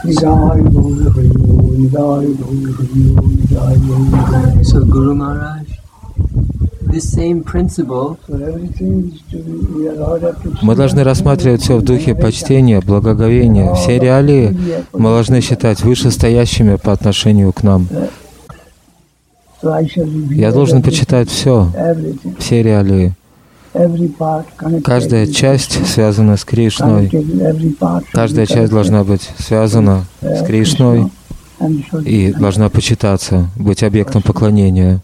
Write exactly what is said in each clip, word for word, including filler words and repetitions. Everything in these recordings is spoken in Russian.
Guru Maharaj, the same principle. Мы должны рассматривать все в духе почтения, благоговения. Все реалии мы должны считать вышестоящими по отношению к нам. Я должен почитать все, все реалии. Каждая часть связана с Кришной. Каждая часть должна быть связана с Кришной и должна почитаться, быть объектом поклонения.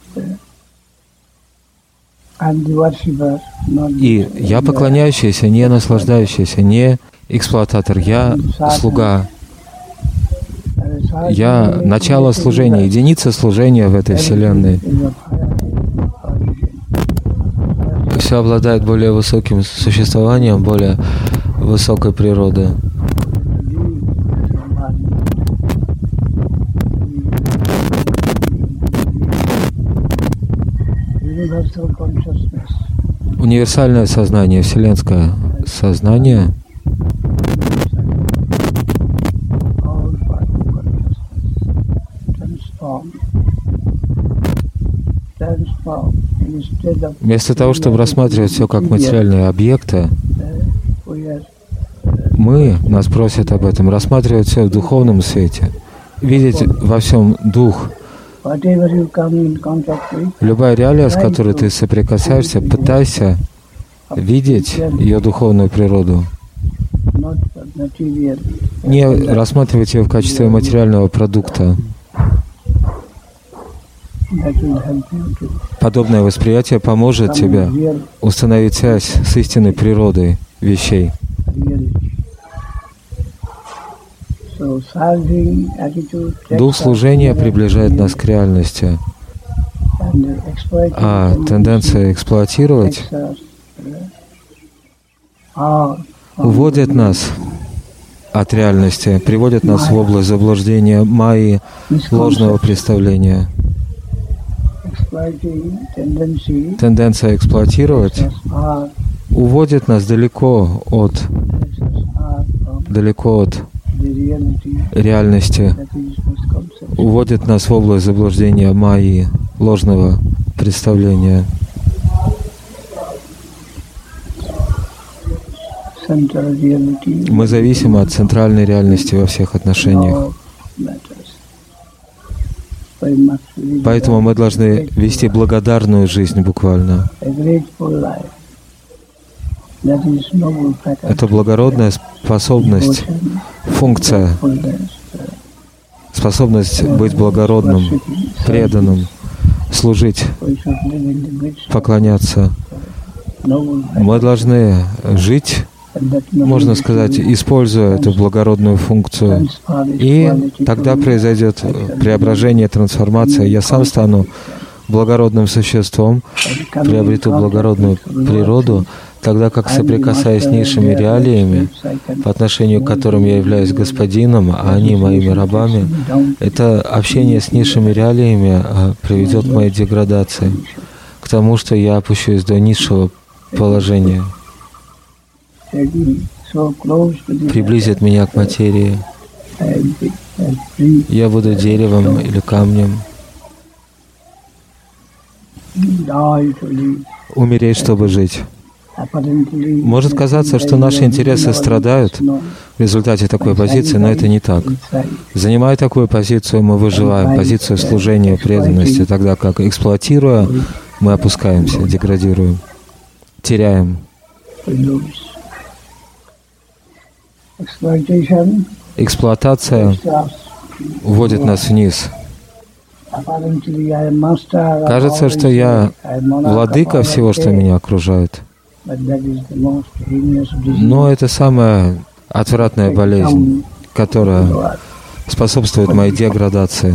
И я поклоняющийся, не наслаждающийся, не эксплуататор, я слуга. Я начало служения, единица служения в этой вселенной. Все обладает более высоким существованием, более высокой природой. Универсальное сознание, вселенское сознание вместо того, чтобы рассматривать все как материальные объекты, мы, нас просят об этом, рассматривать все в духовном свете, видеть во всем дух. Любая реалия, с которой ты соприкасаешься, пытайся видеть ее духовную природу. Не рассматривать ее в качестве материального продукта. Подобное восприятие поможет тебе установить связь с истинной природой вещей. Дух служения приближает нас к реальности, а тенденция эксплуатировать уводит нас от реальности, приводит нас в область заблуждения майи, ложного представления. Тенденция эксплуатировать уводит нас далеко от, далеко от реальности, уводит нас в область заблуждения майи, ложного представления. Мы зависимы от центральной реальности во всех отношениях. Поэтому мы должны вести благодарную жизнь буквально. Это благородная способность, функция, способность быть благородным, преданным, служить, поклоняться. Мы должны жить, можно сказать, используя эту благородную функцию. И тогда произойдет преображение, трансформация. Я сам стану благородным существом, приобрету благородную природу, тогда как, соприкасаясь с низшими реалиями, по отношению к которым я являюсь господином, а они моими рабами, это общение с низшими реалиями приведет к моей деградации, к тому, что я опущусь до низшего положения, приблизит меня к материи. Я буду деревом или камнем. Умереть, чтобы жить. Может казаться, что наши интересы страдают в результате такой позиции, но это не так. Занимая такую позицию, мы выживаем, позицию служения, преданности, тогда как, эксплуатируя, мы опускаемся, деградируем, теряем. Эксплуатация уводит нас вниз. Кажется, что я владыка всего, что меня окружает. Но это самая отвратная болезнь, которая способствует моей деградации.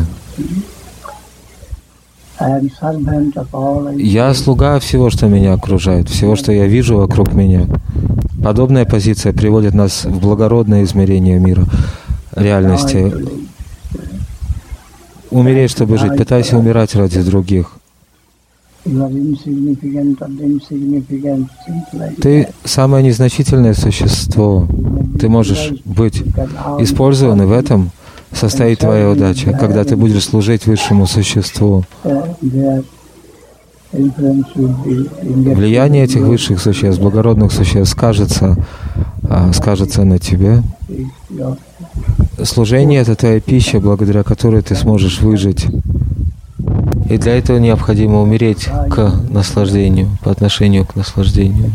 Я слуга всего, что меня окружает, всего, что я вижу вокруг меня. Подобная позиция приводит нас в благородное измерение мира, реальности. Умереть, чтобы жить. Пытайся умирать ради других. Ты самое незначительное существо. Ты можешь быть использован, и в этом состоит твоя удача, когда ты будешь служить высшему существу. Влияние этих высших существ, благородных существ скажется, скажется на тебе. Служение — это твоя пища, благодаря которой ты сможешь выжить. И для этого необходимо умереть к наслаждению, по отношению к наслаждению.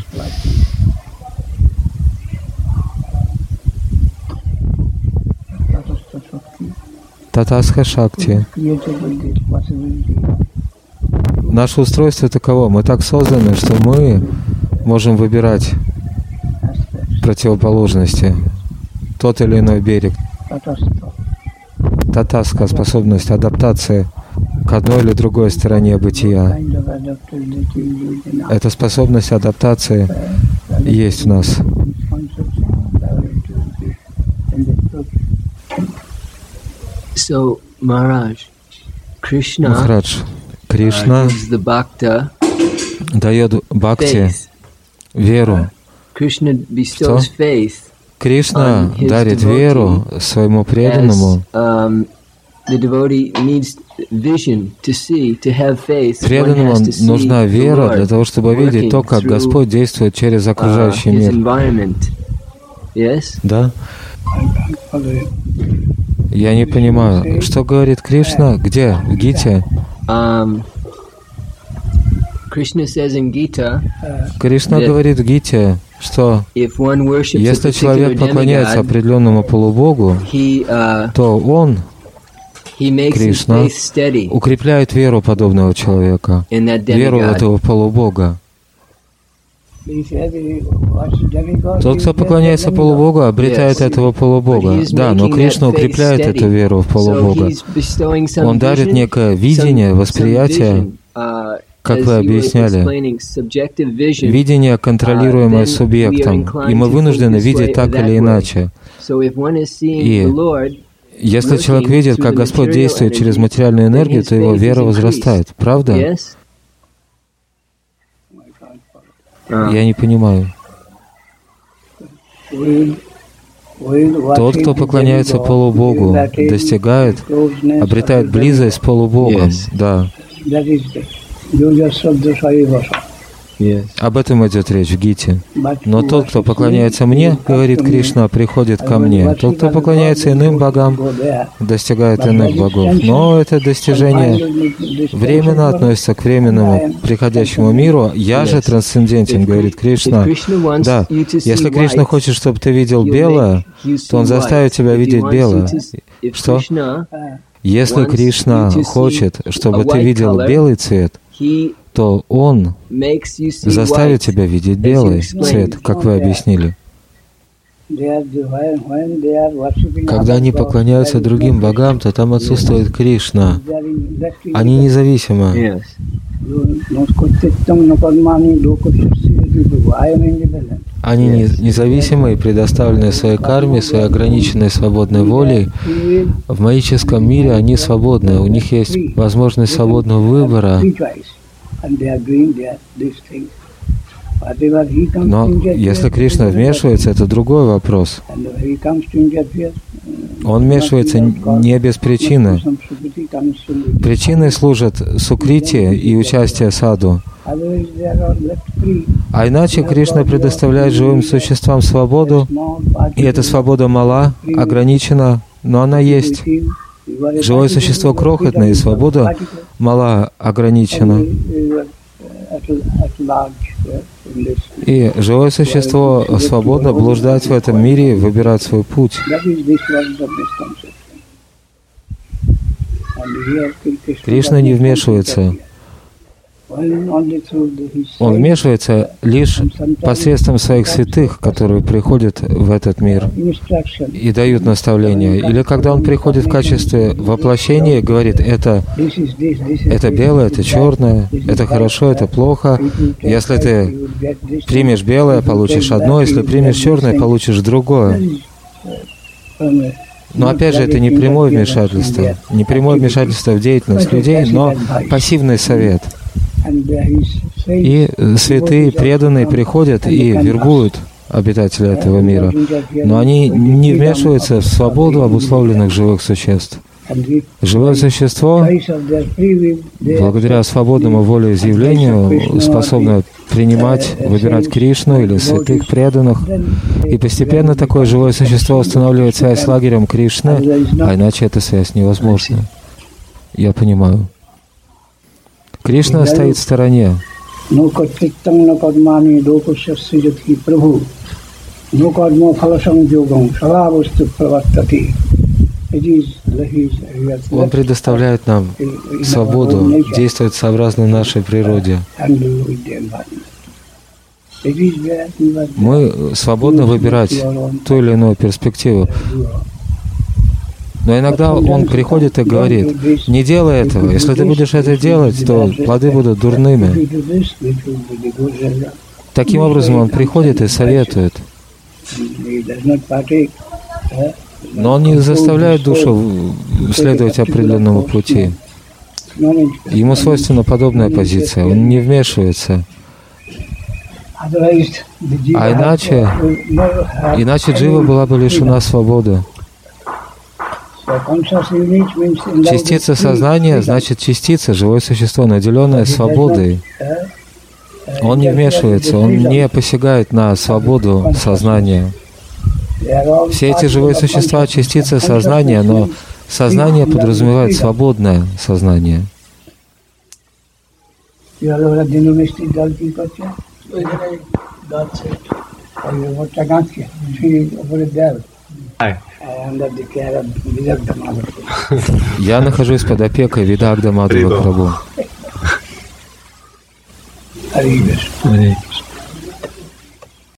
Татастха Шакти. Наше устройство таково. Мы так созданы, что мы можем выбирать противоположности, тот или иной берег. Татастха — способность адаптации к одной или другой стороне бытия. Эта способность адаптации есть в нас. So, Maharaj, Krishna, Махарадж, Кришна uh, дает бхакти, веру. Что? Кришна дарит веру своему преданному. Преданному нужна вера для того, чтобы видеть то, как Господь действует через окружающий мир. Да? Я не понимаю, что говорит Кришна? Где? В Гите? Кришна говорит в Гите, что если человек поклоняется определенному полубогу, то он, Кришна, укрепляет веру подобного человека, веру этого полубога. Тот, кто поклоняется полубогу, обретает этого полубога. Да, но Кришна укрепляет эту веру в полубога. Он дарит некое видение, восприятие, как вы объясняли, видение, контролируемое субъектом, и мы вынуждены видеть так или иначе. И если человек видит, как Господь действует через материальную энергию, то его вера возрастает. Правда? Я не понимаю. Тот, кто поклоняется полубогу, достигает, обретает близость с полубогом. Да. Об этом идет речь в Гите. Но тот, кто поклоняется мне, говорит Кришна, приходит ко мне. Тот, кто поклоняется иным богам, достигает иных богов. Но это достижение временно относится к временному приходящему миру. Я же трансцендентен, говорит Кришна. Да, если Кришна хочет, чтобы ты видел белое, то Он заставит тебя видеть белое. Что? Если Кришна хочет, чтобы ты видел белый цвет, то Он заставит тебя видеть белый цвет, как вы объяснили. Когда они поклоняются другим богам, то там отсутствует Кришна. Они независимы. Они независимы и предоставлены своей карме, своей ограниченной свободной волей. В магическом мире они свободны, у них есть возможность свободного выбора. Но если Кришна вмешивается, это другой вопрос. Он вмешивается не без причины. Причиной служат сукрити и участие саду. А иначе Кришна предоставляет живым существам свободу, и эта свобода мала, ограничена, но она есть. Живое существо крохотное, и свобода мала, ограничена. И живое существо свободно блуждать в этом мире и выбирать свой путь. Кришна не вмешивается. Он вмешивается лишь посредством своих святых, которые приходят в этот мир и дают наставления. Или когда он приходит в качестве воплощения и говорит, это, это белое, это черное, это хорошо, это плохо. Если ты примешь белое, получишь одно, если примешь черное, получишь другое. Но опять же, это не прямое вмешательство, не прямое вмешательство в деятельность людей, но пассивный совет. И святые преданные приходят и вербуют обитателей этого мира, но они не вмешиваются в свободу обусловленных живых существ. Живое существо, благодаря свободному волеизъявлению, способно принимать, выбирать Кришну или святых преданных, и постепенно такое живое существо устанавливает связь с лагерем Кришны, а иначе эта связь невозможна. Я понимаю. Кришна стоит в стороне. Он предоставляет нам свободу, действует сообразно нашей природе. Мы свободны выбирать ту или иную перспективу. Но иногда он приходит и говорит: не делай этого. Если ты будешь это делать, то плоды будут дурными. Таким образом, он приходит и советует. Но он не заставляет душу следовать определенному пути. Ему свойственна подобная позиция. Он не вмешивается. А иначе, иначе джива была бы лишена свободы. Частица сознания значит частица, живое существо, наделенное свободой. Он не вмешивается, он не посягает на свободу сознания. Все эти живые существа — частицы сознания, но сознание подразумевает свободное сознание. Я нахожусь под опекой Видагда Мадхава Прабху.